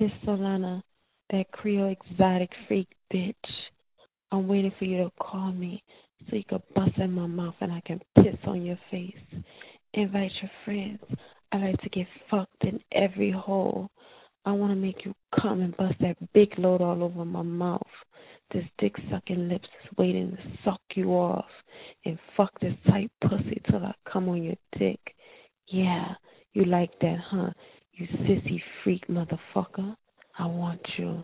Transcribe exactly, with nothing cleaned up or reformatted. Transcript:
This Solana, that Creole exotic freak bitch. I'm waiting for you to call me so you can bust in my mouth and I can piss on your face. Invite your friends. I like to get fucked in every hole. I want to make you come and bust that big load all over my mouth. This dick sucking lips is waiting to suck you off and fuck this tight pussy till I come on your dick. Yeah, you like that, huh? You sissy freak motherfucker. I want you.